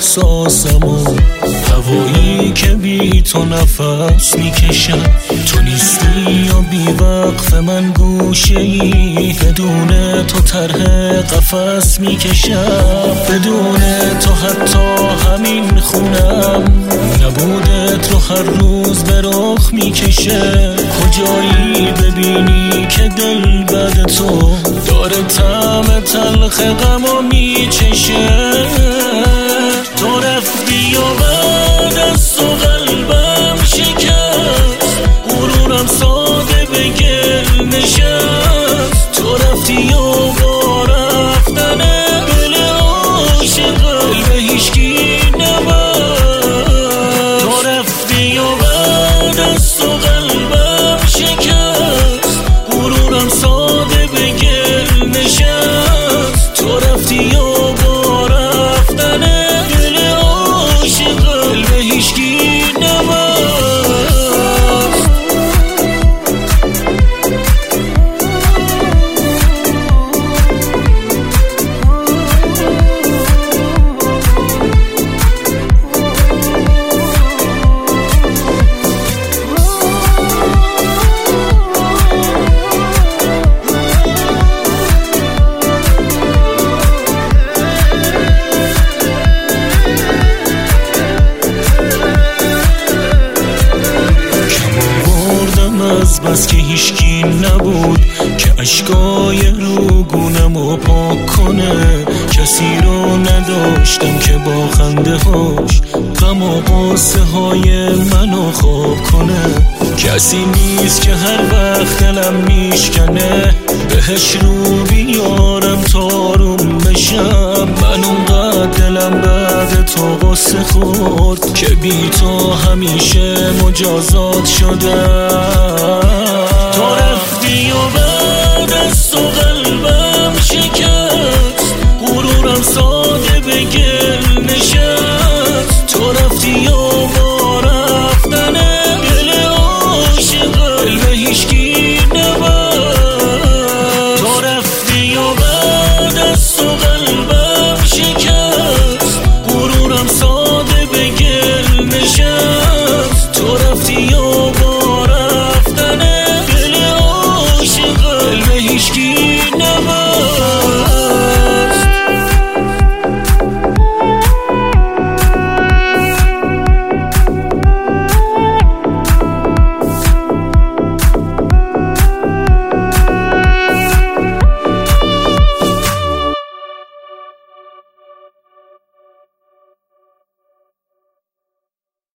احساسم و هوایی که بی تو نفس میکشم. تو نیستی یا بی وقف من گوشه‌ای، بدون تو طرح قفس میکشم. بدون تو حتی همین خونم نبودت رو هر روز به رخ میکشه. کجایی ببینی که دل بعد تو داره طعم تلخ غمو میچشه. تو رفتی و بعد از تو قلبم شکست، غرورم ساده به گل نشست. تو رفتی و با رفتن دل عاشق قلب هیچکی نبست. تو رفتی و بعد از تو قلبم شکست، غرورم ساده به گل نشست. تو رفتی و با رفتن دل عاشق قلب هیچکی نبست. بس که هیچکی نبود که اشکای روگونمو پاک کنه. کسی رو نداشتم که با خنده هاش غم و قصه های منو خواب کنه. کسی نیست که هر وقت دلم میشکنه بهش رو بیارم تا آروم بشم. من اونقدر دلم بعد تو قصه خورد که بی تو همیشه مجازات شدم. تو رفتی و بعد از تو قلبم شکست، غرورم ساده به گل نشست. تو رفتی و با رفتن دل عاشق قلب هیچکی نبست. تو رفتی و بعد از تو قلبم شکست، غرورم ساده به گل نشست. تو رفتی و